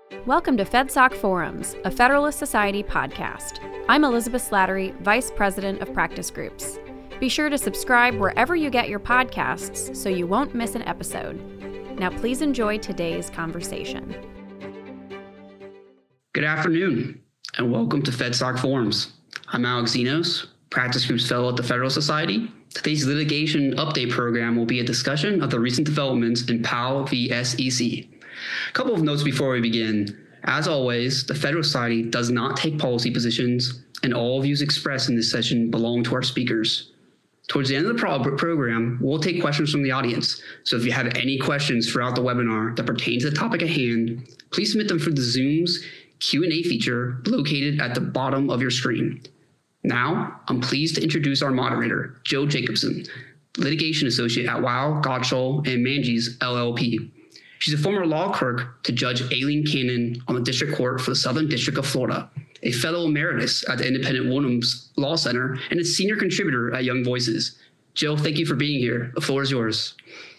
Welcome to FedSoc Forums, a Federalist Society podcast. I'm Elizabeth Slattery, Vice President of Practice Groups. Be sure to subscribe wherever you get your podcasts so you won't miss an episode. Now please enjoy today's conversation. Good afternoon, and welcome to FedSoc Forums. I'm Alex Zenos, Practice Groups Fellow at the Federalist Society. Today's litigation update program will be a discussion of the recent developments in Powell v. SEC. A couple of notes before we begin. As always, the Federalist Society does not take policy positions, and all views expressed in this session belong to our speakers. Towards the end of the program, we'll take questions from the audience. So if you have any questions throughout the webinar that pertain to the topic at hand, please submit them through the Zoom's Q&A feature located at the bottom of your screen. Now, I'm pleased to introduce our moderator, Jill Jacobson, litigation associate at Weil, Gotshal, and Manges, LLP. She's a former law clerk to Judge Aileen Cannon on the District Court for the Southern District of Florida, a fellow emeritus at the Independent Williams Law Center, and a senior contributor at Young Voices. Jill, thank you for being here. The floor is yours.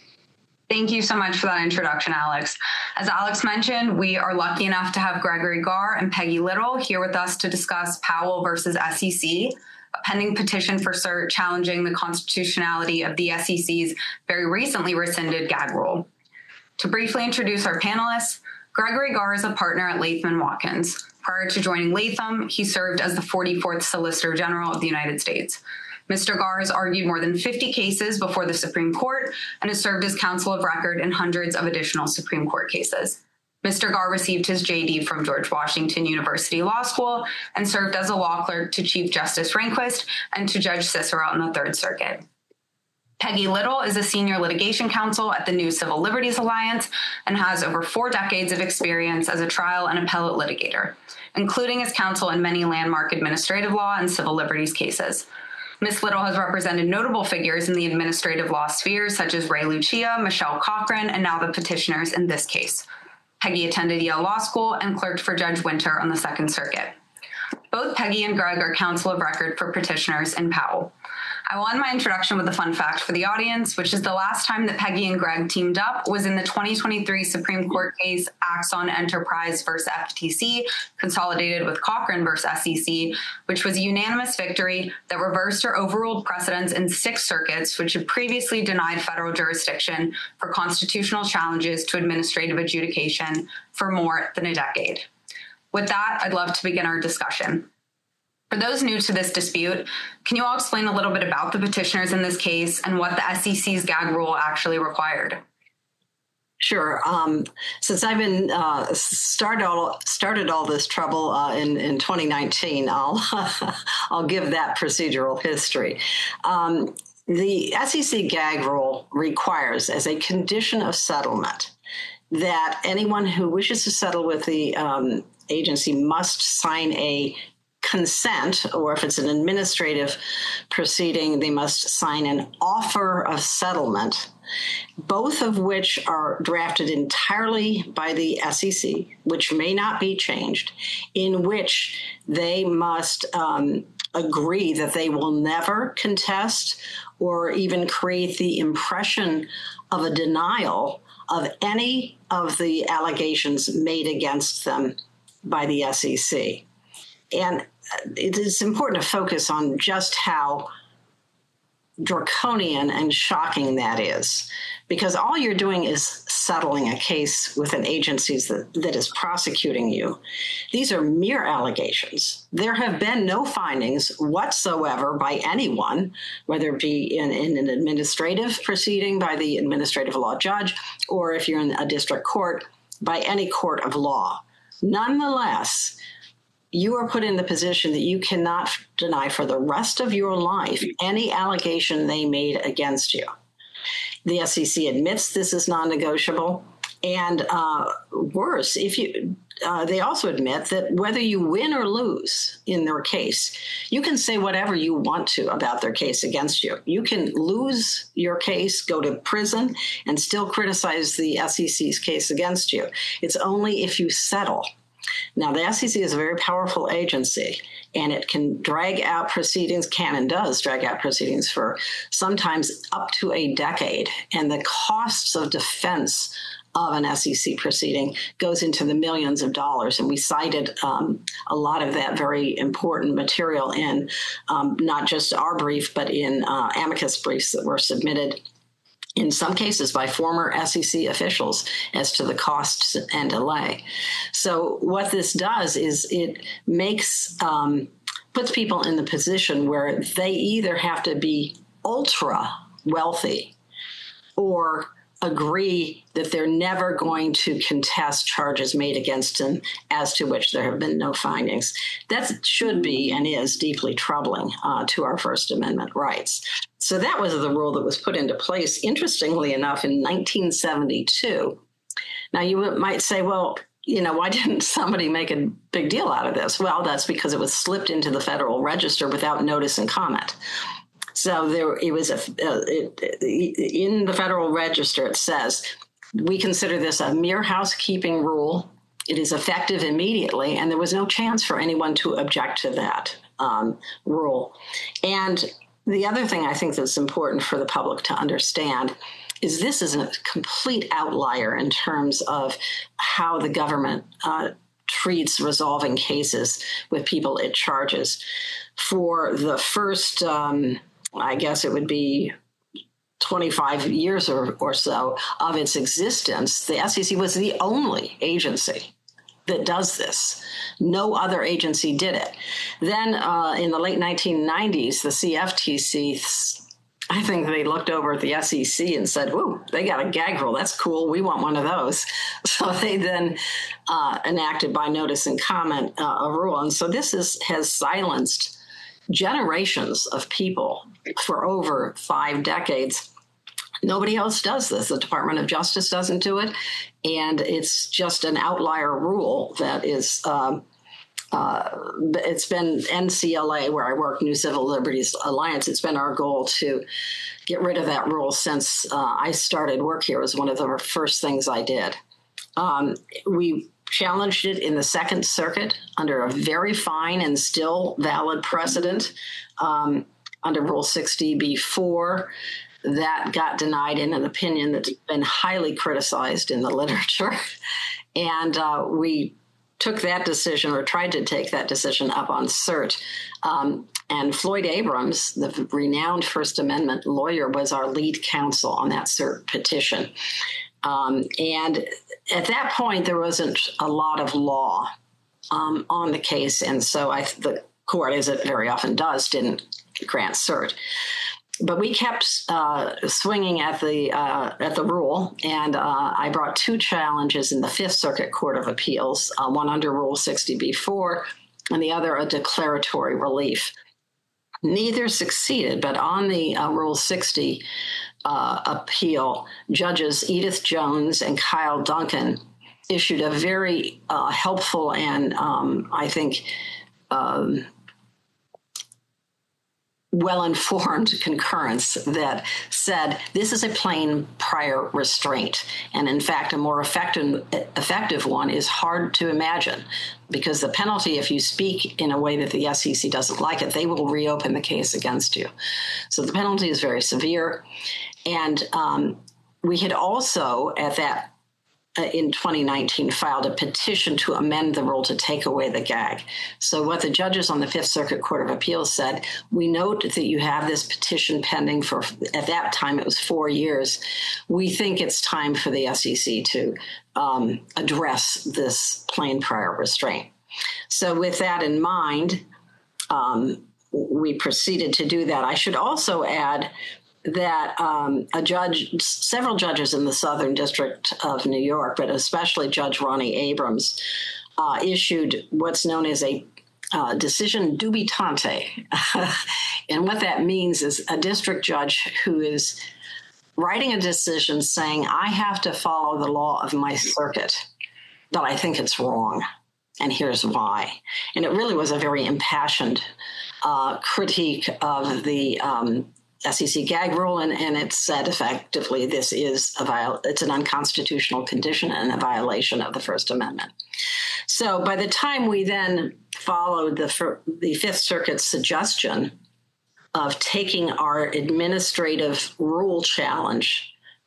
Thank you so much for that introduction, Alex. As Alex mentioned, we are lucky enough to have Gregory Garr and Peggy Little here with us to discuss Powell versus SEC, a pending petition for cert challenging the constitutionality of the SEC's very recently rescinded gag rule. To briefly introduce our panelists, Gregory Garr is a partner at Latham & Watkins. Prior to joining Latham, he served as the 44th Solicitor General of the United States. Mr. Garr has argued more than 50 cases before the Supreme Court and has served as counsel of record in hundreds of additional Supreme Court cases. Mr. Garr received his JD from George Washington University Law School and served as a law clerk to Chief Justice Rehnquist and to Judge Cicero on the Third Circuit. Peggy Little is a senior litigation counsel at the New Civil Liberties Alliance and has over 4 decades of experience as a trial and appellate litigator, including as counsel in many landmark administrative law and civil liberties cases. Ms. Little has represented notable figures in the administrative law spheres such as Ray Lucia, Michelle Cochran, and now the petitioners in this case. Peggy attended Yale Law School and clerked for Judge Winter on the Second Circuit. Both Peggy and Greg are counsel of record for petitioners in Powell. I will end my introduction with a fun fact for the audience, which is the last time that Peggy and Greg teamed up was in the 2023 Supreme Court case Axon Enterprise v. FTC, consolidated with Cochran v. SEC, which was a unanimous victory that reversed or overruled precedents in 6 circuits, which had previously denied federal jurisdiction for constitutional challenges to administrative adjudication for more than a decade. With that, I'd love to begin our discussion. For those new to this dispute, can you all explain a little bit about the petitioners in this case and what the SEC's gag rule actually required? Sure. Since I've been started all this trouble in 2019, I'll give that procedural history. The SEC gag rule requires, as a condition of settlement, that anyone who wishes to settle with the agency must sign a consent, or if it's an administrative proceeding, they must sign an offer of settlement, both of which are drafted entirely by the SEC, which may not be changed, in which they must agree that they will never contest or even create the impression of a denial of any of the allegations made against them by the SEC. And it is important to focus on just how draconian and shocking that is, because all you're doing is settling a case with an agency that is prosecuting you. These are mere allegations. There have been no findings whatsoever by anyone, whether it be in an administrative proceeding by the administrative law judge, or if you're in a district court, by any court of law. Nonetheless, you are put in the position that you cannot deny for the rest of your life any allegation they made against you. The SEC admits this is non-negotiable, and worse, they also admit that whether you win or lose in their case, you can say whatever you want to about their case against you. You can lose your case, go to prison, and still criticize the SEC's case against you. It's only if you settle. Now, the SEC is a very powerful agency, and it can drag out proceedings, can and does drag out proceedings for sometimes up to a decade. And the costs of defense of an SEC proceeding goes into the millions of dollars. And we cited a lot of that very important material in not just our brief, but in amicus briefs that were submitted in some cases by former SEC officials as to the costs and delay. So what this does is it makes, puts people in the position where they either have to be ultra wealthy or agree that they're never going to contest charges made against them as to which there have been no findings. That should be and is deeply troubling to our First Amendment rights. So that was the rule that was put into place, interestingly enough, in 1972. Now, you might say, well, why didn't somebody make a big deal out of this? Well, that's because it was slipped into the Federal Register without notice and comment. So it was in the Federal Register, it says, we consider this a mere housekeeping rule. It is effective immediately, and there was no chance for anyone to object to that rule. And the other thing I think that's important for the public to understand is this is a complete outlier in terms of how the government treats resolving cases with people it charges. For the first, I guess it would be 25 years or so of its existence, the SEC was the only agency that does this. No other agency did it. Then in the late 1990s, the CFTC, I think they looked over at the SEC and said, whoa, they got a gag rule. That's cool. We want one of those. So they then enacted by notice and comment a rule. And so this has silenced generations of people for over 5 decades. Nobody else does this. The Department of Justice doesn't do it. And it's just an outlier rule that is, it's been NCLA, where I work, New Civil Liberties Alliance. It's been our goal to get rid of that rule since I started work here. It was one of the first things I did. We challenged it in the Second Circuit under a very fine and still valid precedent under Rule 60b-4. That got denied in an opinion that's been highly criticized in the literature. And we took that decision, or tried to take that decision, up on cert. And Floyd Abrams, the renowned First Amendment lawyer, was our lead counsel on that cert petition. And at that point, there wasn't a lot of law on the case. And so the court, as it very often does, didn't grant cert. But we kept swinging at the rule, and I brought 2 challenges in the Fifth Circuit Court of Appeals, one under Rule 60b-4 and the other a declaratory relief. Neither succeeded, but on the Rule 60 appeal, Judges Edith Jones and Kyle Duncan issued a very helpful and I think well-informed concurrence that said this is a plain prior restraint. And in fact, a more effective one is hard to imagine, because the penalty, if you speak in a way that the SEC doesn't like it, they will reopen the case against you. So the penalty is very severe. And we had also, at that in 2019, filed a petition to amend the rule to take away the gag. So what the judges on the Fifth Circuit Court of Appeals said, we note that you have this petition pending for, at that time, it was 4 years. We think it's time for the SEC to address this plain prior restraint. So with that in mind, we proceeded to do that. I should also add that several judges in the Southern District of New York, but especially Judge Ronnie Abrams, issued what's known as a decision dubitante. And what that means is a district judge who is writing a decision saying, I have to follow the law of my circuit, but I think it's wrong, and here's why. And it really was a very impassioned critique of the SEC gag rule, and it said effectively this is it's an unconstitutional condition and a violation of the First Amendment. So by the time we then followed the Fifth Circuit's suggestion of taking our administrative rule challenge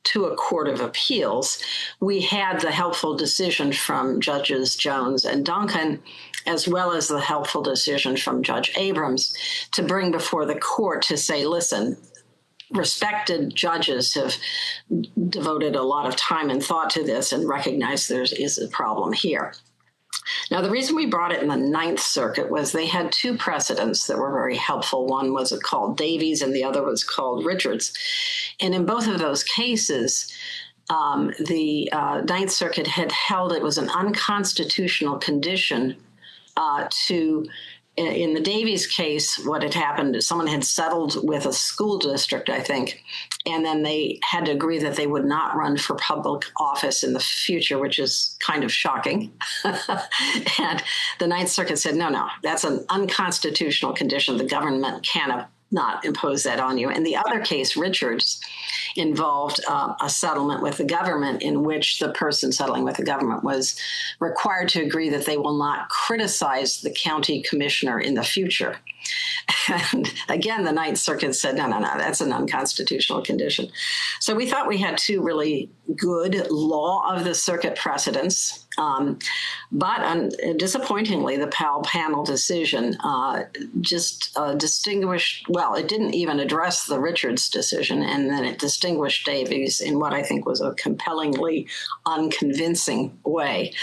to a court of appeals, we had the helpful decision from Judges Jones and Duncan, as well as the helpful decision from Judge Abrams, to bring before the court to say, listen, respected judges have devoted a lot of time and thought to this and recognize there is a problem here. Now, the reason we brought it in the Ninth Circuit was they had two precedents that were very helpful. One was called Davies and the other was called Richards. And in both of those cases, the Ninth Circuit had held it was an unconstitutional condition in the Davies case, what had happened is someone had settled with a school district, I think, and then they had to agree that they would not run for public office in the future, which is kind of shocking. And the Ninth Circuit said, no, that's an unconstitutional condition. The government cannot impose that on you. And the other case, Richards, involved a settlement with the government in which the person settling with the government was required to agree that they will not criticize the county commissioner in the future. And again, the Ninth Circuit said, no, that's an unconstitutional condition. So we thought we had two really good law of the circuit precedents. But disappointingly, the Powell panel decision just distinguished, well, it didn't even address the Richards decision, and then it distinguished Davies in what I think was a compellingly unconvincing way.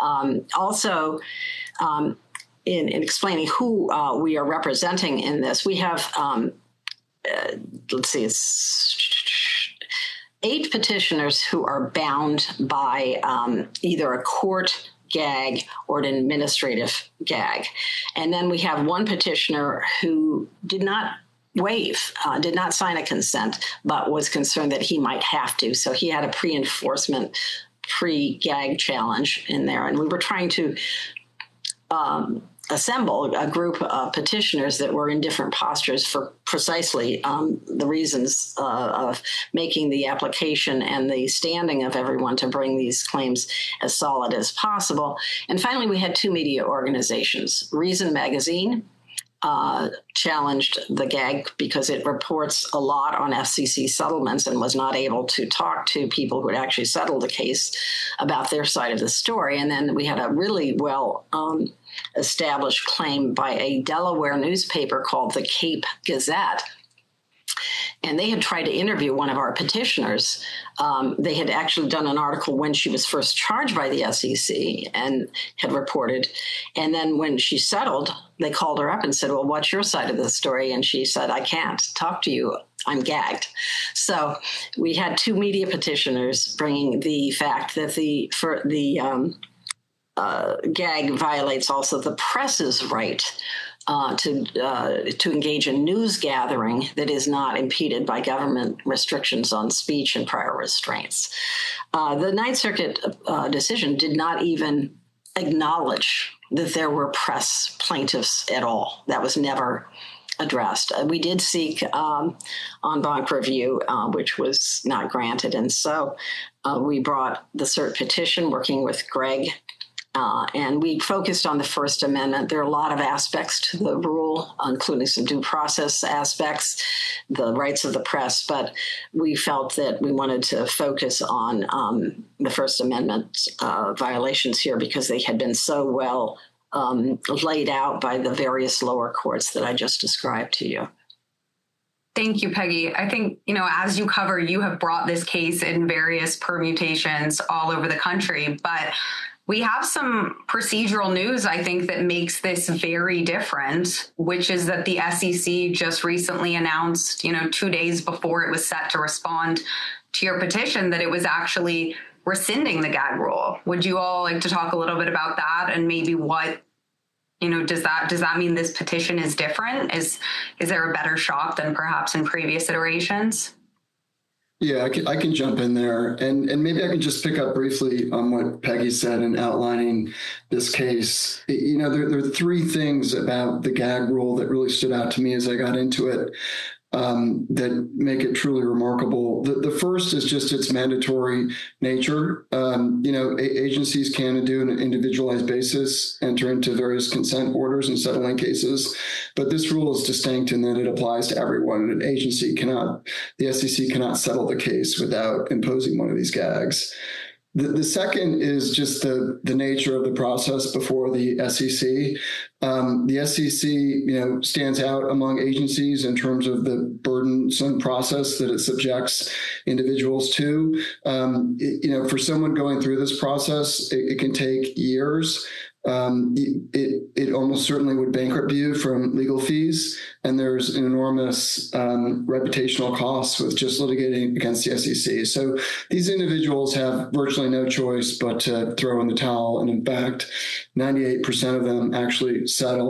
In explaining who we are representing in this, we have, it's 8 petitioners who are bound by either a court gag or an administrative gag. And then we have one petitioner who did not waive, did not sign a consent, but was concerned that he might have to. So he had a pre-enforcement, pre-gag challenge in there. And we were trying to assemble a group of petitioners that were in different postures for precisely the reasons of making the application and the standing of everyone to bring these claims as solid as possible. And finally, we had 2 media organizations. Reason Magazine challenged the gag because it reports a lot on FCC settlements and was not able to talk to people who had actually settled the case about their side of the story. And then we had a really well established claim by a Delaware newspaper called the Cape Gazette. And they had tried to interview one of our petitioners. They had actually done an article when she was first charged by the SEC and had reported. And then when she settled, they called her up and said, well, what's your side of the story? And she said, I can't talk to you. I'm gagged. So we had 2 media petitioners bringing the fact that the gag violates also the press's right to engage in news gathering that is not impeded by government restrictions on speech and prior restraints. The Ninth Circuit decision did not even acknowledge that there were press plaintiffs at all. That was never addressed. We did seek en banc review, which was not granted. And so we brought the cert petition working with Greg. And we focused on the First Amendment. There are a lot of aspects to the rule, including some due process aspects, the rights of the press, but we felt that we wanted to focus on the First Amendment violations here because they had been so well laid out by the various lower courts that I just described to you. Thank you, Peggy. I think, as you cover, you have brought this case in various permutations all over the country, but we have some procedural news, I think, that makes this very different, which is that the SEC just recently announced, 2 days before it was set to respond to your petition, that it was actually rescinding the gag rule. Would you all like to talk a little bit about that and maybe what, does that mean this petition is different? Is there a better shot than perhaps in previous iterations? Yeah, I can jump in there, and maybe I can just pick up briefly on what Peggy said in outlining this case. There are 3 things about the gag rule that really stood out to me as I got into it. that make it truly remarkable. The first is just its mandatory nature. Agencies can, and do on an individualized basis, enter into various consent orders and settling cases, but this rule is distinct in that it applies to everyone. An agency the SEC cannot settle the case without imposing one of these gags. The second is just the nature of the process before the SEC. The SEC, stands out among agencies in terms of the burdensome process that it subjects individuals to. For someone going through this process, it can take years. It almost certainly would bankrupt you from legal fees, and there's an enormous reputational cost with just litigating against the SEC. So these individuals have virtually no choice but to throw in the towel, and in fact, 98% of them actually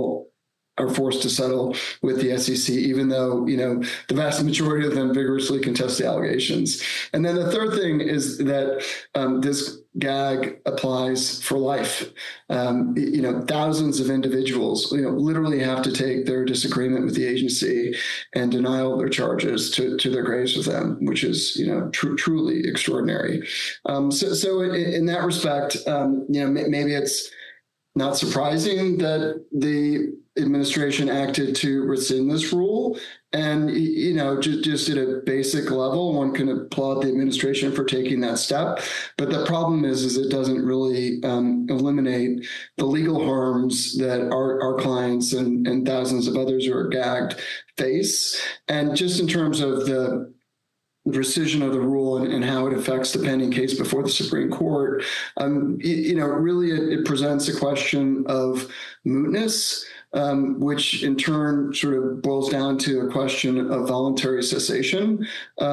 are forced to settle with the SEC, even though, the vast majority of them vigorously contest the allegations. And then the third thing is that this gag applies for life. Thousands of individuals, literally have to take their disagreement with the agency and denial of their charges to their graves with them, which is, truly extraordinary. So in that respect, maybe it's not surprising that the administration acted to rescind this rule. And, just at a basic level, one can applaud the administration for taking that step. But the problem is it doesn't really eliminate the legal harms that our clients and thousands of others who are gagged face. And just in terms of the rescission of the rule and how it affects the pending case before the Supreme Court, really it presents a question of mootness, which in turn sort of boils down to a question of voluntary cessation.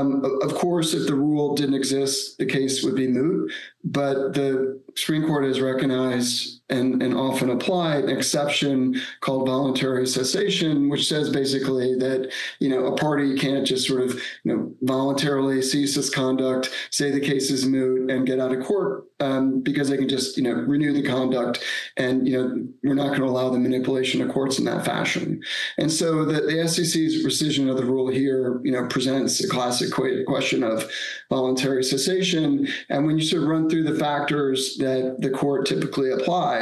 Of course, if the rule didn't exist, the case would be moot, but the Supreme Court has recognized and often applied an exception called voluntary cessation, which says basically that, a party can't just sort of, voluntarily cease its conduct, say the case is moot, and get out of court because they can just, renew the conduct. And, we're not going to allow the manipulation of courts in that fashion. And so the SEC's rescission of the rule here, presents a classic question of voluntary cessation. And when you sort of run through the factors that the court typically applies,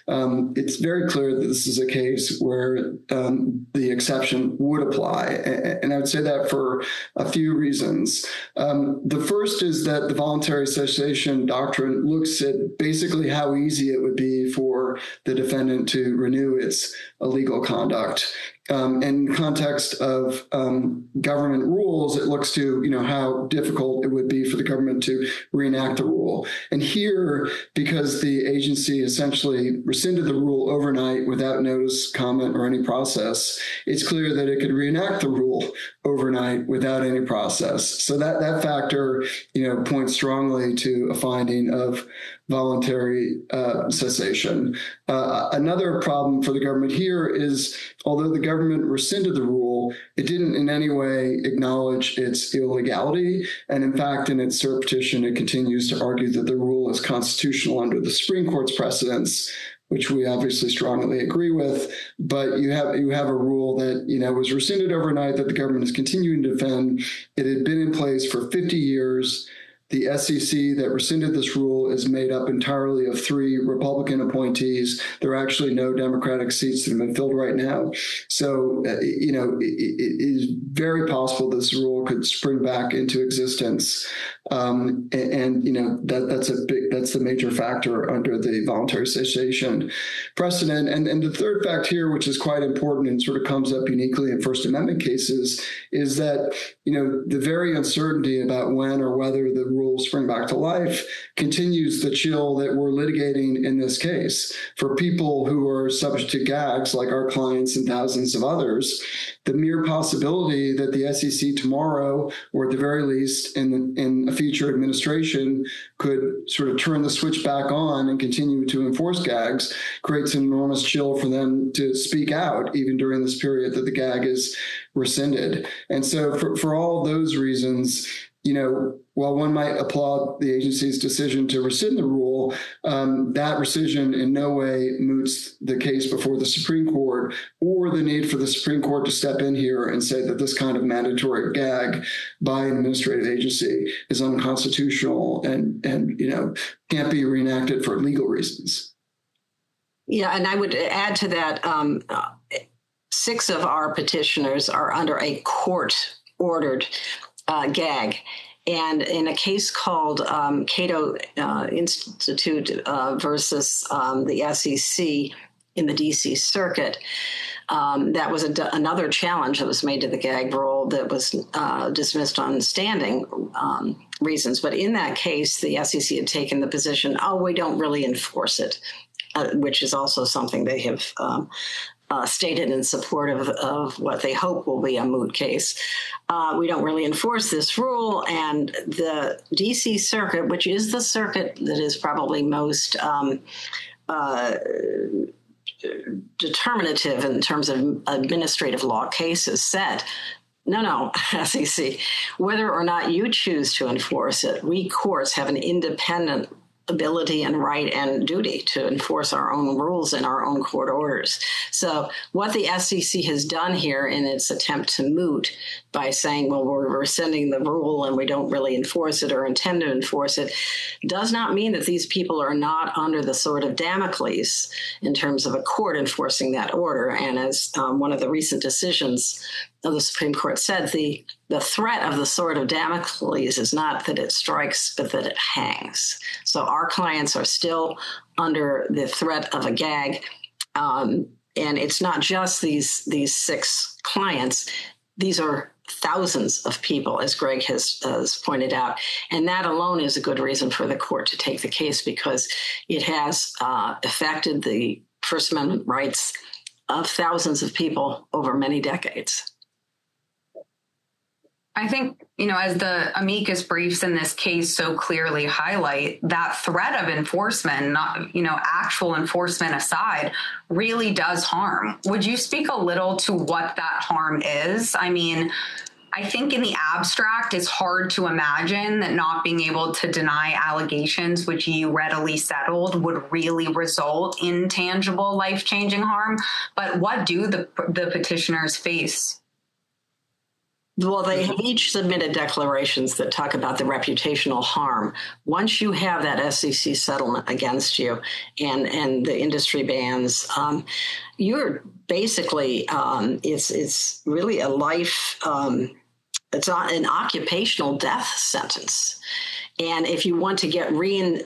it's very clear that this is a case where the exception would apply. And I would say that for a few reasons. The first is that the voluntary cessation doctrine looks at basically how easy it would be for the defendant to renew its illegal conduct. In context of government rules, it looks to how difficult it would be for the government to reenact the rule. And here, because the agency essentially rescinded the rule overnight without notice, comment, or any process, it's clear that it could reenact the rule overnight without any process. So that factor, points strongly to a finding of voluntary cessation. Another problem for the government here is, although the government rescinded the rule, it didn't in any way acknowledge its illegality. And in fact, in its cert petition, it continues to argue that the rule is constitutional under the Supreme Court's precedents, which we obviously strongly agree with. But you have a rule that was rescinded overnight that the government is continuing to defend. It had been in place for 50 years. The SEC that rescinded this rule is made up entirely of 3 Republican appointees. There are actually no Democratic seats that have been filled right now. So, it is very possible this rule could spring back into existence. That's the major factor under the voluntary cessation precedent. And the third fact here, which is quite important and sort of comes up uniquely in First Amendment cases, is that, the very uncertainty about when or whether the rule will spring back to life continues the chill that we're litigating in this case. For people who are subject to gags, like our clients and thousands of others, the mere possibility that the SEC tomorrow, or at the very least in a future administration, could sort of turn the switch back on and continue to enforce gags creates an enormous chill for them to speak out, even during this period that the gag is rescinded. And so for all those reasons, while one might applaud the agency's decision to rescind the rule, that rescission in no way moots the case before the Supreme Court or the need for the Supreme Court to step in here and say that this kind of mandatory gag by an administrative agency is unconstitutional and can't be reenacted for legal reasons. Yeah, and I would add to that, 6 of our petitioners are under a court-ordered gag. And in a case called Cato Institute versus the SEC in the D.C. Circuit, that was another challenge that was made to the gag rule that was dismissed on standing reasons. But in that case, the SEC had taken the position, we don't really enforce it, which is also something they have stated in support of what they hope will be a moot case. We don't really enforce this rule, and the D.C. Circuit, which is the circuit that is probably most determinative in terms of administrative law cases, said, no, SEC, whether or not you choose to enforce it, we courts have an independent ability and right and duty to enforce our own rules and our own court orders. So what the SEC has done here in its attempt to moot by saying, well, we're rescinding the rule and we don't really enforce it or intend to enforce it, does not mean that these people are not under the sword of Damocles in terms of a court enforcing that order. And as one of the recent decisions of the Supreme Court said, the threat of the sword of Damocles is not that it strikes, but that it hangs. So our clients are still under the threat of a gag. And it's not just these 6 clients. These are thousands of people, as Greg has pointed out. And that alone is a good reason for the court to take the case, because it has affected the First Amendment rights of thousands of people over many decades. I think, as the amicus briefs in this case so clearly highlight, that threat of enforcement, not, actual enforcement aside, really does harm. Would you speak a little to what that harm is? I mean, I think in the abstract, it's hard to imagine that not being able to deny allegations, which you readily settled, would really result in tangible, life-changing harm. But what do the petitioners face? Well, they have each submitted declarations that talk about the reputational harm. Once you have that SEC settlement against you and the industry bans, you're basically, it's really a life, it's an occupational death sentence. And if you want to get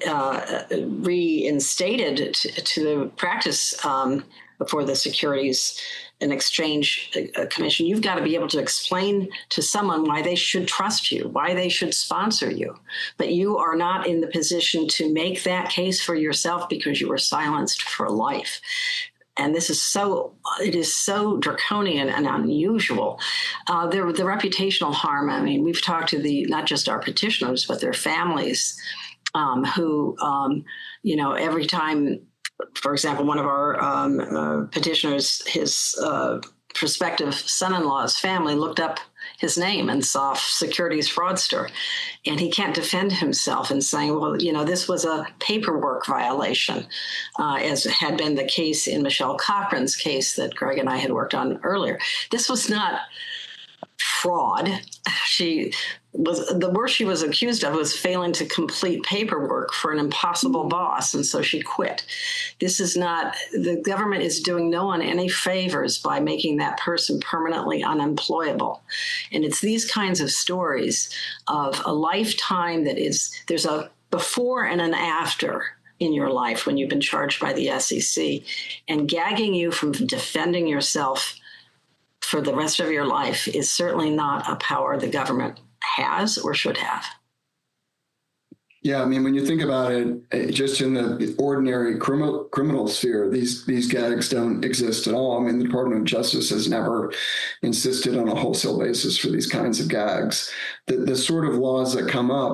reinstated to the practice before the Securities and Exchange Commission, you've got to be able to explain to someone why they should trust you, why they should sponsor you. But you are not in the position to make that case for yourself because you were silenced for life. And it is so draconian and unusual. The reputational harm, I mean, we've talked to not just our petitioners, but their families who, every time, for example, one of our petitioners, his prospective son-in-law's family looked up his name and saw securities fraudster, and he can't defend himself in saying, well, this was a paperwork violation, as had been the case in Michelle Cochran's case that Greg and I had worked on earlier. This was not fraud. The worst she was accused of was failing to complete paperwork for an impossible boss, and so she quit. The government is doing no one any favors by making that person permanently unemployable. And it's these kinds of stories of a lifetime there's a before and an after in your life when you've been charged by the SEC, and gagging you from defending yourself for the rest of your life is certainly not a power the government has or should have. Yeah, I mean, when you think about it, just in the ordinary criminal sphere, these gags don't exist at all. I mean, the Department of Justice has never insisted on a wholesale basis for these kinds of gags. The sort of laws that come up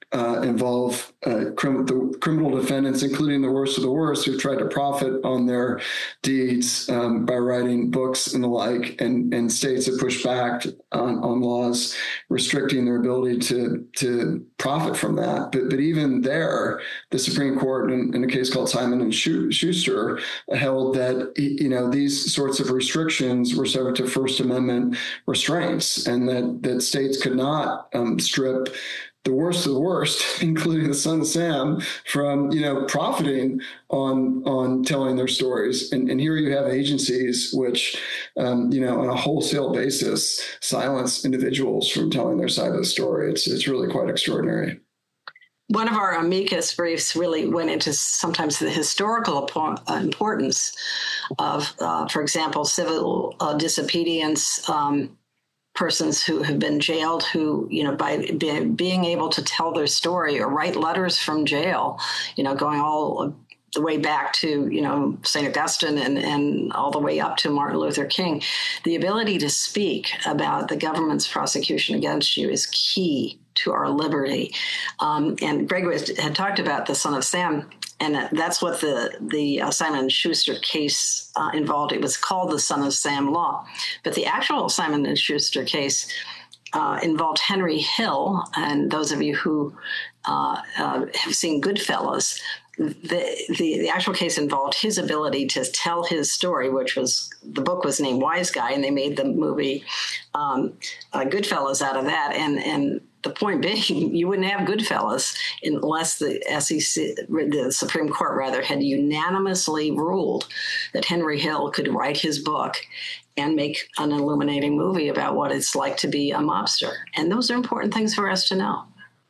involve the criminal defendants, including the worst of the worst, who've tried to profit on their deeds by writing books and the like, and states have pushed back on laws restricting their ability to profit from that. But even there, the Supreme Court, in a case called Simon and Schuster, held that these sorts of restrictions were subject to First Amendment restraints, and that states could not strip the worst of the worst, including the Son of Sam, from profiting on telling their stories. And here you have agencies which, on a wholesale basis, silence individuals from telling their side of the story. It's really quite extraordinary. One of our amicus briefs really went into sometimes the historical importance of, for example, civil disobedience. Persons who have been jailed, who, by being able to tell their story or write letters from jail, going all the way back to, St. Augustine and all the way up to Martin Luther King, the ability to speak about the government's prosecution against you is key to our liberty. And Greg had talked about the Son of Sam, and that's what the Simon & Schuster case involved. It was called the Son of Sam law. But the actual Simon & Schuster case involved Henry Hill. And those of you who have seen Goodfellas, the actual case involved his ability to tell his story, the book was named Wise Guy, and they made the movie Goodfellas out of that. And the point being, you wouldn't have Goodfellas unless the Supreme Court rather, had unanimously ruled that Henry Hill could write his book and make an illuminating movie about what it's like to be a mobster. And those are important things for us to know.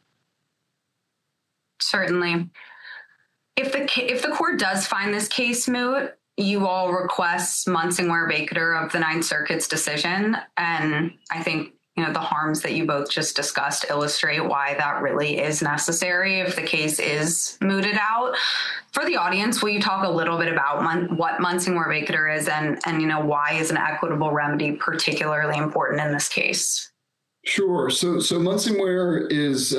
Certainly. If the court does find this case moot, you all request Munsingware vacatur of the Ninth Circuit's decision. And I think the harms that you both just discussed illustrate why that really is necessary if the case is mooted out. For the audience, will you talk a little bit about what Munsingware vacatur is and why is an equitable remedy particularly important in this case? Sure. So Munsingware is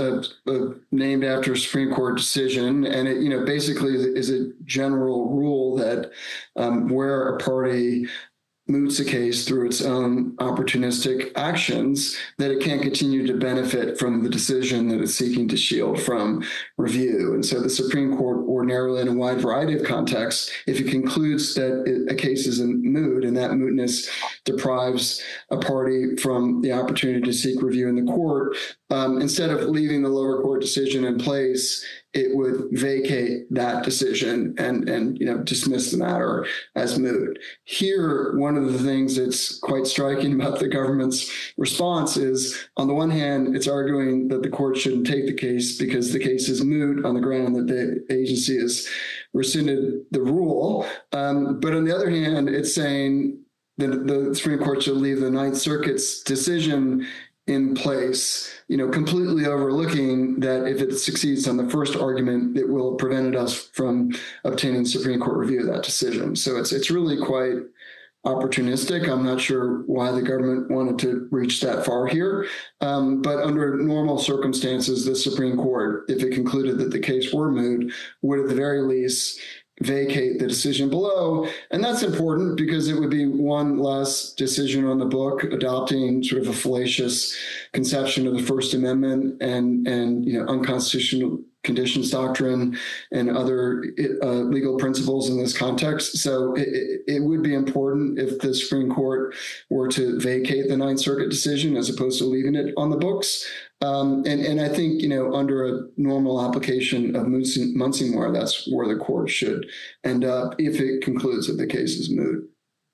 named after a Supreme Court decision, and it basically is a general rule that where a party moots a case through its own opportunistic actions, that it can't continue to benefit from the decision that it's seeking to shield from review. And so the Supreme Court ordinarily, in a wide variety of contexts, if it concludes that a case is a moot and that mootness deprives a party from the opportunity to seek review in the court, instead of leaving the lower court decision in place, it would vacate that decision and dismiss the matter as moot. Here, one of the things that's quite striking about the government's response is, on the one hand, it's arguing that the court shouldn't take the case because the case is moot on the ground that the agency has rescinded the rule. But on the other hand, it's saying that the Supreme Court should leave the Ninth Circuit's decision in place, completely overlooking that if it succeeds on the first argument, it will have prevented us from obtaining Supreme Court review of that decision. So it's really quite opportunistic. I'm not sure why the government wanted to reach that far here. But under normal circumstances, the Supreme Court, if it concluded that the case were moot, would at the very least vacate the decision below. And that's important because it would be one less decision on the book adopting sort of a fallacious conception of the First Amendment and unconstitutional conditions doctrine and other legal principles in this context. So it would be important if the Supreme Court were to vacate the Ninth Circuit decision as opposed to leaving it on the books. And I think, under a normal application of Munsingware, that's where the court should end up if it concludes that the case is moot.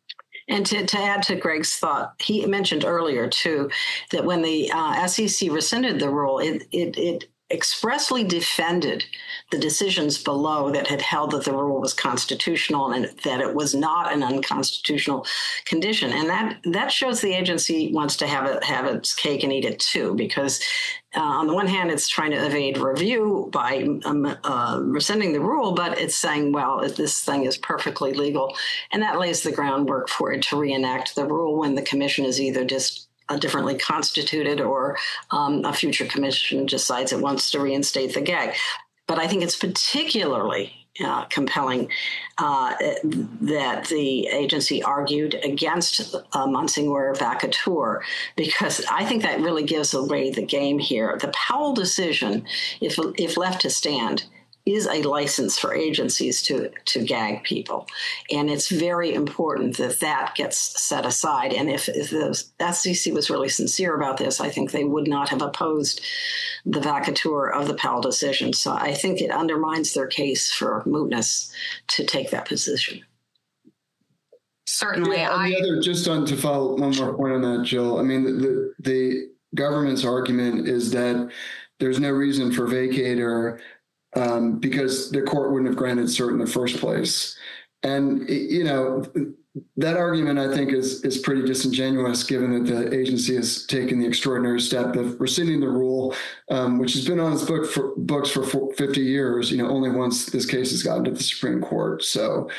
And to add to Greg's thought, he mentioned earlier, too, that when the SEC rescinded the rule, it expressly defended the decisions below that had held that the rule was constitutional and that it was not an unconstitutional condition. And that shows the agency wants to have its cake and eat it too, because on the one hand, it's trying to evade review by rescinding the rule, but it's saying, well, this thing is perfectly legal. And that lays the groundwork for it to reenact the rule when the commission is either just differently constituted, or a future commission decides it wants to reinstate the gag. But I think it's particularly compelling that the agency argued against Monsignor Vacatur, because I think that really gives away the game here. The Powell decision, if left to stand, is a license for agencies to gag people. And it's very important that that gets set aside. And if the SEC was really sincere about this, I think they would not have opposed the vacatur of the Powell decision. So I think it undermines their case for mootness to take that position. Certainly. Yeah, to follow one more point on that, Jill, I mean, the government's argument is that there's no reason for vacator because the court wouldn't have granted cert in the first place. And, that argument, I think, is pretty disingenuous, given that the agency has taken the extraordinary step of rescinding the rule, which has been on its books for 50 years, only once this case has gotten to the Supreme Court. So,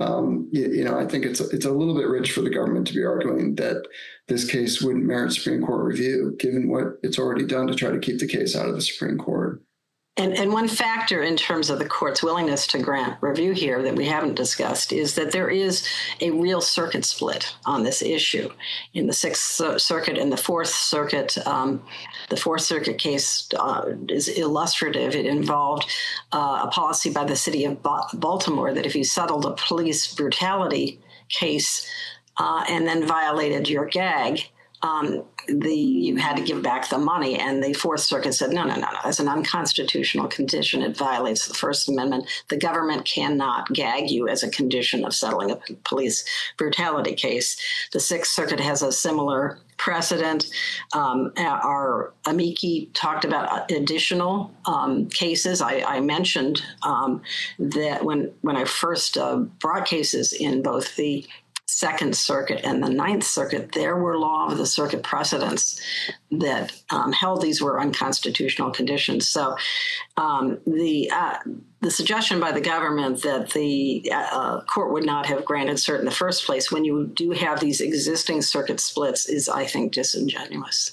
I think it's a little bit rich for the government to be arguing that this case wouldn't merit Supreme Court review, given what it's already done to try to keep the case out of the Supreme Court. And one factor in terms of the court's willingness to grant review here that we haven't discussed is that there is a real circuit split on this issue. In the Sixth Circuit and the Fourth Circuit, the Fourth Circuit case is illustrative. It involved a policy by the city of Baltimore that if you settled a police brutality case and then violated your gag, you had to give back the money, and the Fourth Circuit said, no, as an unconstitutional condition, it violates the First Amendment. The government cannot gag you as a condition of settling a police brutality case. The Sixth Circuit has a similar precedent. Our amici talked about additional cases. I mentioned that when I first brought cases in both the Second Circuit and the Ninth Circuit, there were law of the circuit precedents that held these were unconstitutional conditions. So the suggestion by the government that the court would not have granted cert in the first place when you do have these existing circuit splits is, I think, disingenuous.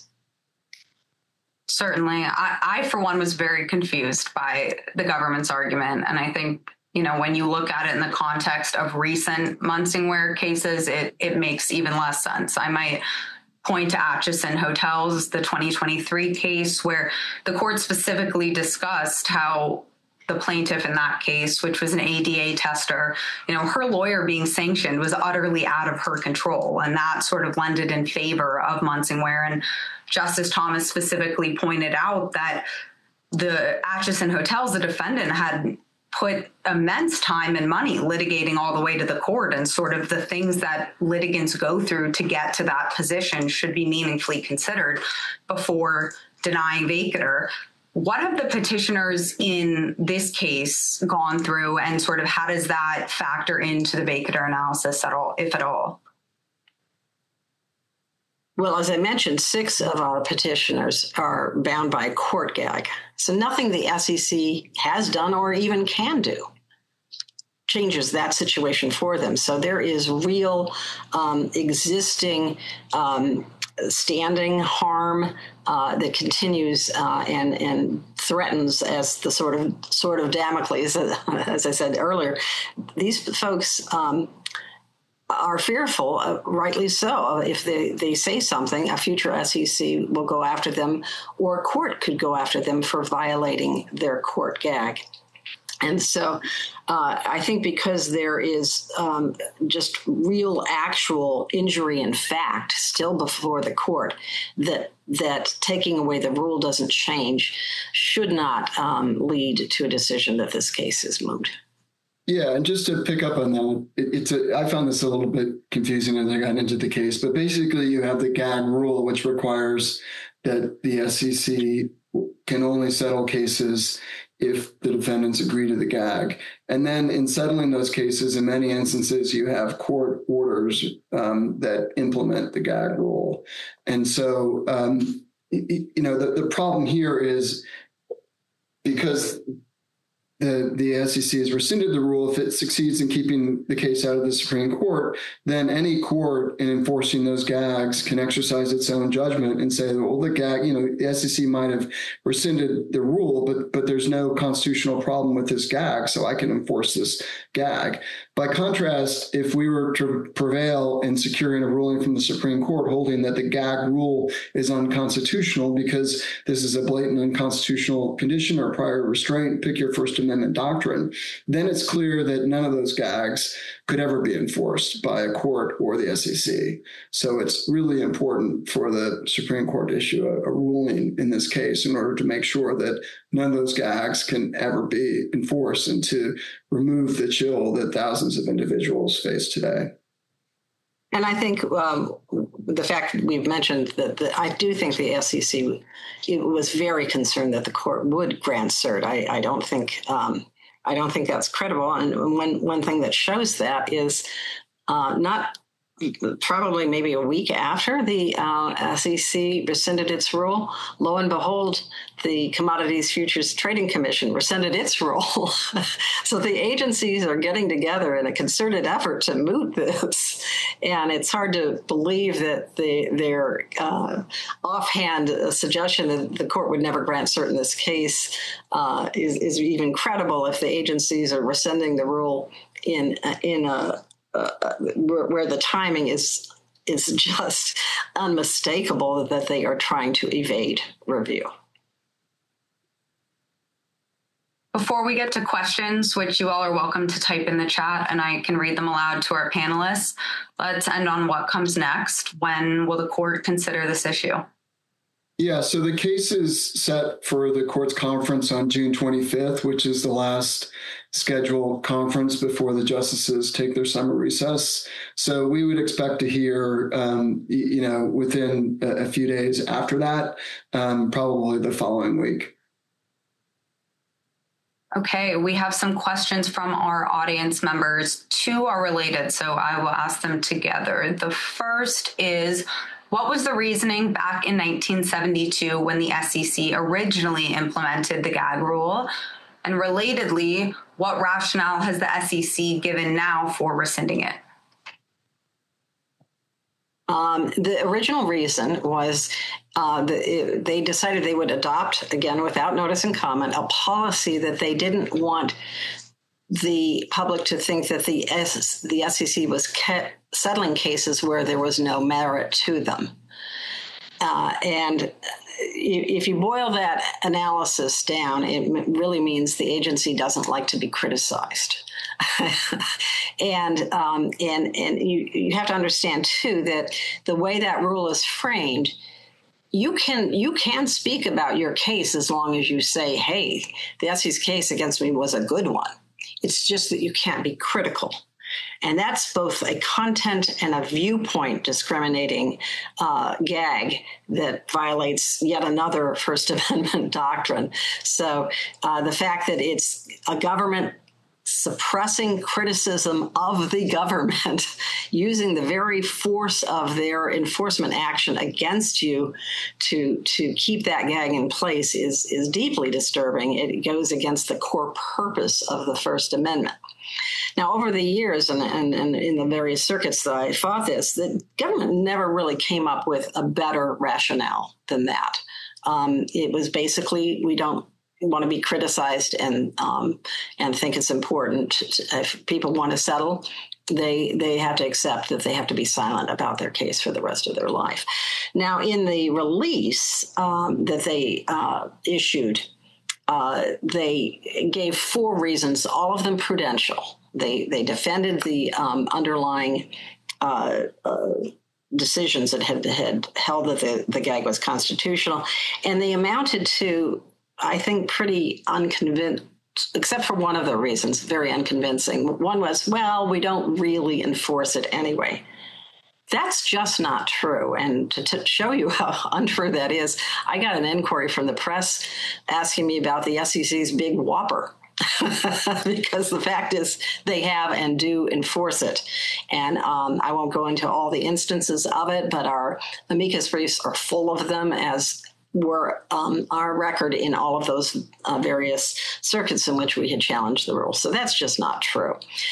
Certainly. I, for one, was very confused by the government's argument. And I think, when you look at it in the context of recent Munsingware cases, it makes even less sense. I might point to Atchison Hotels, the 2023 case, where the court specifically discussed how the plaintiff in that case, which was an ADA tester, her lawyer being sanctioned was utterly out of her control. And that sort of lended in favor of Munsingware. And Justice Thomas specifically pointed out that the Atchison Hotels, the defendant, had put immense time and money litigating all the way to the court, and sort of the things that litigants go through to get to that position should be meaningfully considered before denying vacatur. What have the petitioners in this case gone through, and sort of how does that factor into the vacatur analysis at all, if at all? Well, as I mentioned, 6 of our petitioners are bound by court gag. So nothing the SEC has done or even can do changes that situation for them. So there is real existing standing harm that continues and threatens as the sort of Damocles, as I said earlier. These folks are fearful, rightly so. If they say something, a future SEC will go after them, or a court could go after them for violating their court gag. And so I think because there is just real actual injury in fact still before the court, that taking away the rule doesn't change should not lead to a decision that this case is moot. Yeah, and just to pick up on that, I found this a little bit confusing as I got into the case, but basically you have the gag rule, which requires that the SEC can only settle cases if the defendants agree to the gag. And then in settling those cases, in many instances, you have court orders that implement the gag rule. And so, the problem here is because the SEC has rescinded the rule, if it succeeds in keeping the case out of the Supreme Court, then any court in enforcing those gags can exercise its own judgment and say, well, the gag, the SEC might have rescinded the rule, but there's no constitutional problem with this gag, so I can enforce this gag. By contrast, if we were to prevail in securing a ruling from the Supreme Court holding that the gag rule is unconstitutional because this is a blatant unconstitutional condition or prior restraint, pick your First Amendment doctrine, then it's clear that none of those gags could ever be enforced by a court or the SEC. So it's really important for the Supreme Court to issue a ruling in this case in order to make sure that none of those gags can ever be enforced and to remove the chill that thousands of individuals face today. And I think the fact that we've mentioned that I do think the SEC was very concerned that the court would grant cert. I don't think that's credible. And one thing that shows that is not probably maybe a week after the SEC rescinded its rule, lo and behold, the Commodities Futures Trading Commission rescinded its rule. So the agencies are getting together in a concerted effort to moot this. And it's hard to believe that their offhand suggestion that the court would never grant cert in this case is even credible if the agencies are rescinding the rule in a where the timing is just unmistakable that they are trying to evade review. Before we get to questions, which you all are welcome to type in the chat and I can read them aloud to our panelists, let's end on what comes next. When will the court consider this issue? Yeah, so the case is set for the court's conference on June 25th, which is the last scheduled conference before the justices take their summer recess. So we would expect to hear, within a few days after that, probably the following week. Okay, we have some questions from our audience members. Two are related, so I will ask them together. The first is, what was the reasoning back in 1972 when the SEC originally implemented the gag rule? And relatedly, what rationale has the SEC given now for rescinding it? The original reason was they decided they would adopt, again, without notice and comment, a policy that they didn't want the public to think that the SEC was settling cases where there was no merit to them. And if you boil that analysis down, it really means the agency doesn't like to be criticized. And you have to understand, too, that the way that rule is framed, you can speak about your case as long as you say, hey, the SEC's case against me was a good one. It's just that you can't be critical. And that's both a content and a viewpoint discriminating gag that violates yet another First Amendment doctrine. So the fact that it's a government suppressing criticism of the government, using the very force of their enforcement action against you to keep that gag in place is deeply disturbing. It goes against the core purpose of the First Amendment. Now, over the years and in the various circuits that I fought this, the government never really came up with a better rationale than that. It was basically, we don't want to be criticized and think it's important. If people want to settle, they have to accept that they have to be silent about their case for the rest of their life. Now, in the release that they issued, they gave 4 reasons, all of them prudential. They defended the underlying decisions that had held that the gag was constitutional, and they amounted to, I think, pretty unconvinced, except for one of the reasons, very unconvincing. One was, well, we don't really enforce it anyway. That's just not true. And to show you how untrue that is, I got an inquiry from the press asking me about the SEC's big whopper. Because the fact is they have and do enforce it. And I won't go into all the instances of it, but our amicus briefs are full of them, as were our record in all of those various circuits in which we had challenged the rule. So that's just not true.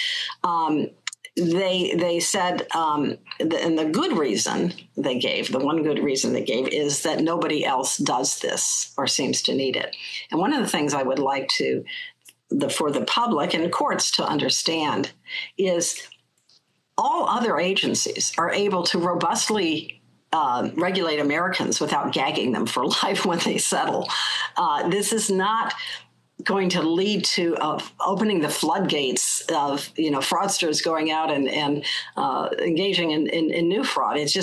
They said, and the good reason they gave, the one good reason they gave, is that nobody else does this or seems to need it. And one of the things I would like for the public and courts to understand is all other agencies are able to robustly regulate Americans without gagging them for life when they settle. This is not going to lead to opening the floodgates of fraudsters going out and engaging in new fraud. It's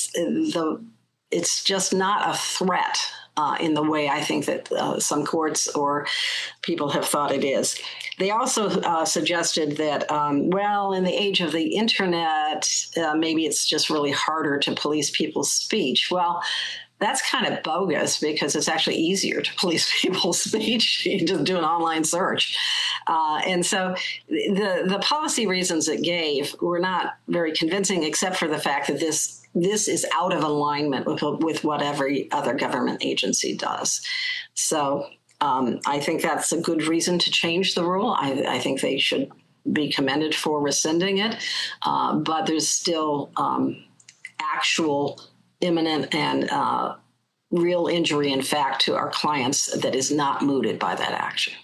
just not a threat in the way I think that some courts or people have thought it is. They also suggested that, in the age of the internet, maybe it's just really harder to police people's speech. Well, that's kind of bogus because it's actually easier to police people's speech. You just do an online search. And so the policy reasons it gave were not very convincing, except for the fact that this is out of alignment with what every other government agency does. So I think that's a good reason to change the rule. I think they should be commended for rescinding it. But there's still actual imminent and real injury, in fact, to our clients that is not mooted by that action.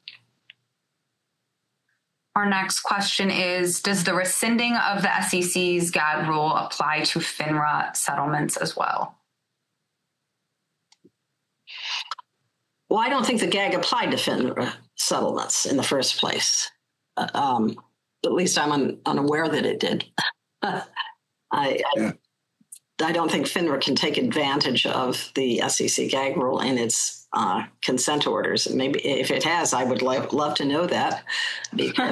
Our next question is, does the rescinding of the SEC's GAG rule apply to FINRA settlements as well? Well, I don't think the GAG applied to FINRA settlements in the first place. At least I'm unaware that it did. I don't think FINRA can take advantage of the SEC GAG rule in its consent orders. Maybe if it has, I would love to know that. Because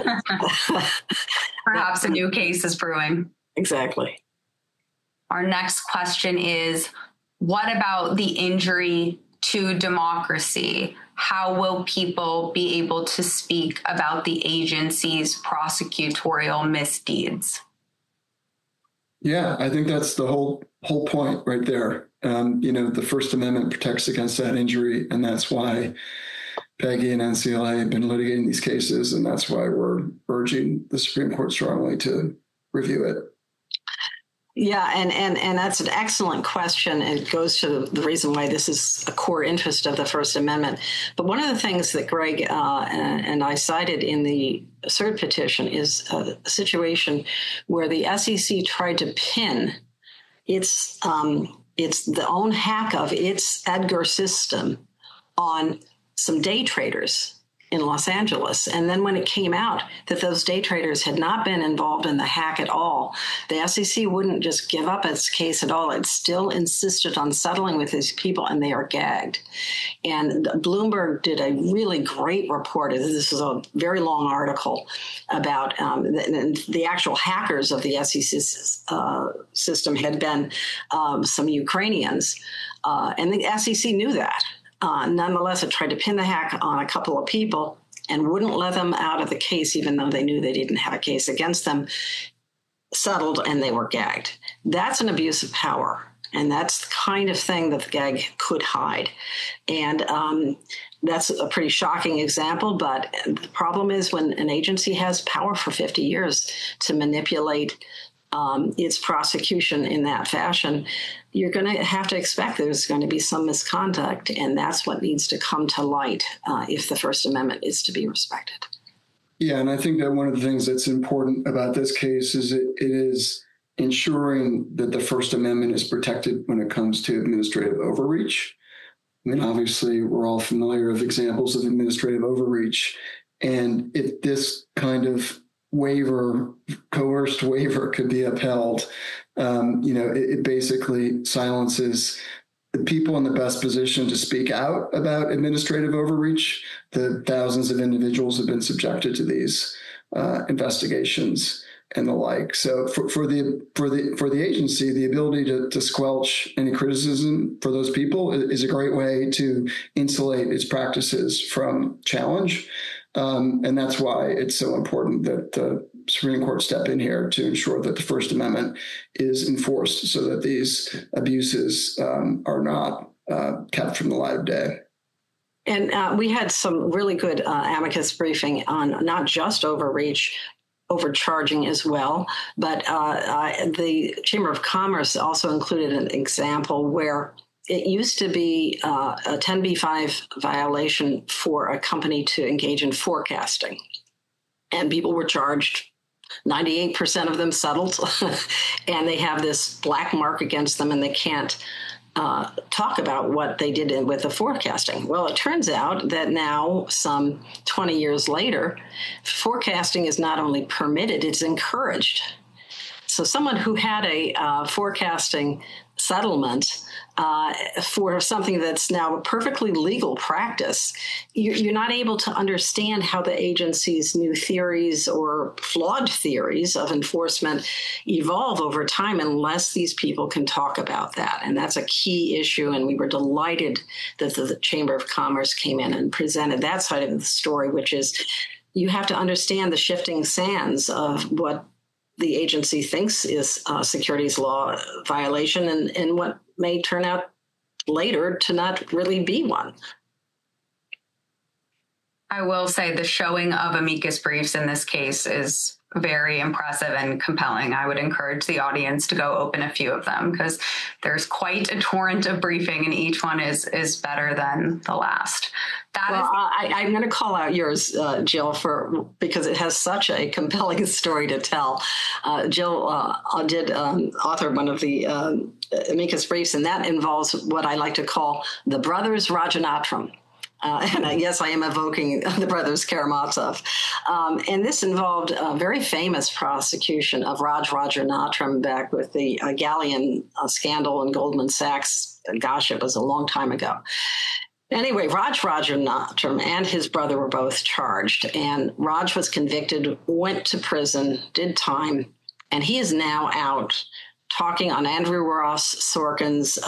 perhaps a new case is brewing. Exactly. Our next question is, what about the injury to democracy? How will people be able to speak about the agency's prosecutorial misdeeds? Yeah, I think that's the whole point right there. The First Amendment protects against that injury, and that's why Peggy and NCLA have been litigating these cases, and that's why we're urging the Supreme Court strongly to review it. Yeah, and that's an excellent question. It goes to the reason why this is a core interest of the First Amendment. But one of the things that Greg and I cited in the cert petition is a situation where the SEC tried to pin its the own hack of its Edgar system on some day traders in Los Angeles. And then when it came out that those day traders had not been involved in the hack at all, the SEC wouldn't just give up its case at all. It still insisted on settling with these people, and they are gagged. And Bloomberg did a really great report. This is a very long article about the actual hackers of the SEC system had been some Ukrainians. And the SEC knew that. Nonetheless, it tried to pin the hack on a couple of people and wouldn't let them out of the case, even though they knew they didn't have a case against them, settled, and they were gagged. That's an abuse of power, and that's the kind of thing that the gag could hide. And that's a pretty shocking example, but the problem is when an agency has power for 50 years to manipulate its prosecution in that fashion, you're going to have to expect there's going to be some misconduct, and that's what needs to come to light if the First Amendment is to be respected. Yeah, and I think that one of the things that's important about this case is it is ensuring that the First Amendment is protected when it comes to administrative overreach. I mean, obviously, we're all familiar with examples of administrative overreach, and if this kind of coerced waiver could be upheld, it basically silences the people in the best position to speak out about administrative overreach. The thousands of individuals have been subjected to these investigations and the like. So for the agency, the ability to squelch any criticism for those people is a great way to insulate its practices from challenge. And that's why it's so important that the Supreme Court step in here to ensure that the First Amendment is enforced so that these abuses are not kept from the light of day. And we had some really good amicus briefing on not just overcharging as well, but the Chamber of Commerce also included an example where it used to be a 10b-5 violation for a company to engage in forecasting. And people were charged, 98% of them settled, and they have this black mark against them, and they can't talk about what they did with the forecasting. Well, it turns out that now, some 20 years later, forecasting is not only permitted, it's encouraged. So someone who had a forecasting settlement for something that's now a perfectly legal practice, you're not able to understand how the agency's new theories or flawed theories of enforcement evolve over time unless these people can talk about that. And that's a key issue. And we were delighted that the Chamber of Commerce came in and presented that side of the story, which is you have to understand the shifting sands of what the agency thinks is a securities law violation and what may turn out later to not really be one. I will say the showing of amicus briefs in this case is very impressive and compelling. I would encourage the audience to go open a few of them because there's quite a torrent of briefing and each one is better than the last. I'm going to call out yours, Jill, because it has such a compelling story to tell. Jill did author one of the amicus briefs, and that involves what I like to call the brothers Rajanatram. And yes, I am evoking the brothers Karamazov. And this involved a very famous prosecution of Raj Rajanatram back with the Galleon scandal in Goldman Sachs. Gosh, it was a long time ago. Anyway, Raj Rajanatram and his brother were both charged, and Raj was convicted, went to prison, did time, and he is now out talking on Andrew Ross Sorkin's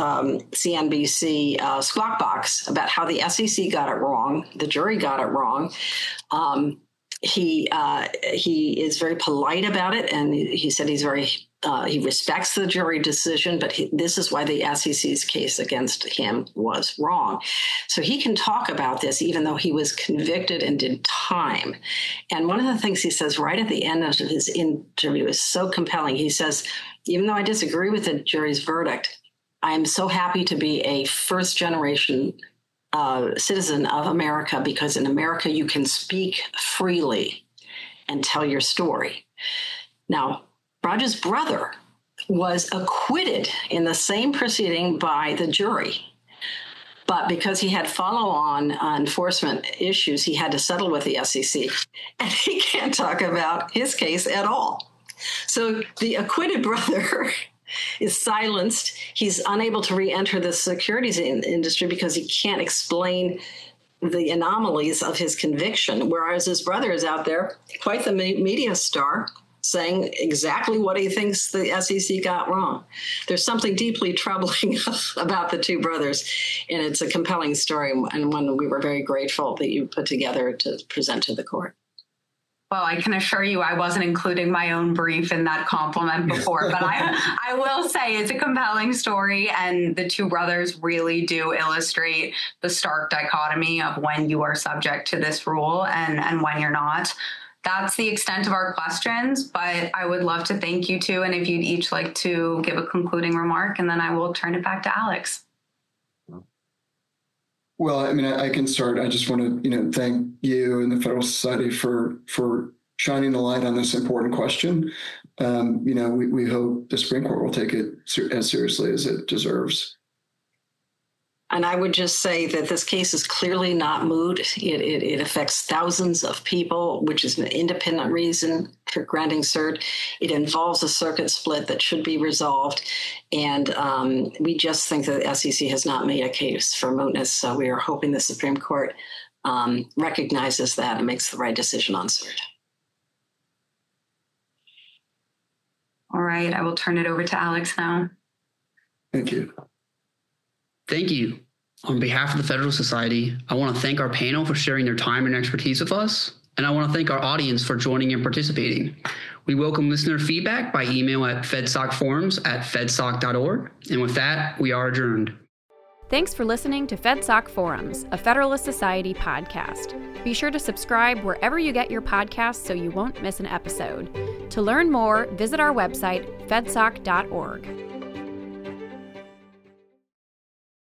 CNBC Squawk Box about how the SEC got it wrong, the jury got it wrong. He is very polite about it, and he said he respects the jury decision, but this is why the SEC's case against him was wrong. So he can talk about this even though he was convicted and did time. And one of the things he says right at the end of his interview is so compelling. He says, even though I disagree with the jury's verdict, I am so happy to be a first-generation citizen of America, because in America you can speak freely and tell your story. Now, Raj's brother was acquitted in the same proceeding by the jury. But because he had follow-on enforcement issues, he had to settle with the SEC. And he can't talk about his case at all. So the acquitted brother is silenced. He's unable to re-enter the securities industry because he can't explain the anomalies of his conviction, whereas his brother is out there, quite the media star, saying exactly what he thinks the SEC got wrong. There's something deeply troubling about the two brothers, and it's a compelling story and one we were very grateful that you put together to present to the court. Well, I can assure you I wasn't including my own brief in that compliment before, but I will say it's a compelling story, and the two brothers really do illustrate the stark dichotomy of when you are subject to this rule and when you're not. That's the extent of our questions, but I would love to thank you two, and if you'd each like to give a concluding remark, and then I will turn it back to Alex. Well, I mean, I can start. I just want to, thank you and the Federal Society for shining the light on this important question. We hope the Supreme Court will take it as seriously as it deserves. And I would just say that this case is clearly not moot. It affects thousands of people, which is an independent reason for granting cert. It involves a circuit split that should be resolved. And we just think that the SEC has not made a case for mootness. So we are hoping the Supreme Court recognizes that and makes the right decision on cert. All right, I will turn it over to Alex now. Thank you. Thank you. On behalf of the Federal Society, I want to thank our panel for sharing their time and expertise with us, and I want to thank our audience for joining and participating. We welcome listener feedback by email at fedsocforums@fedsoc.org, and with that, we are adjourned. Thanks for listening to FedSoc Forums, a Federalist Society podcast. Be sure to subscribe wherever you get your podcasts so you won't miss an episode. To learn more, visit our website, fedsoc.org.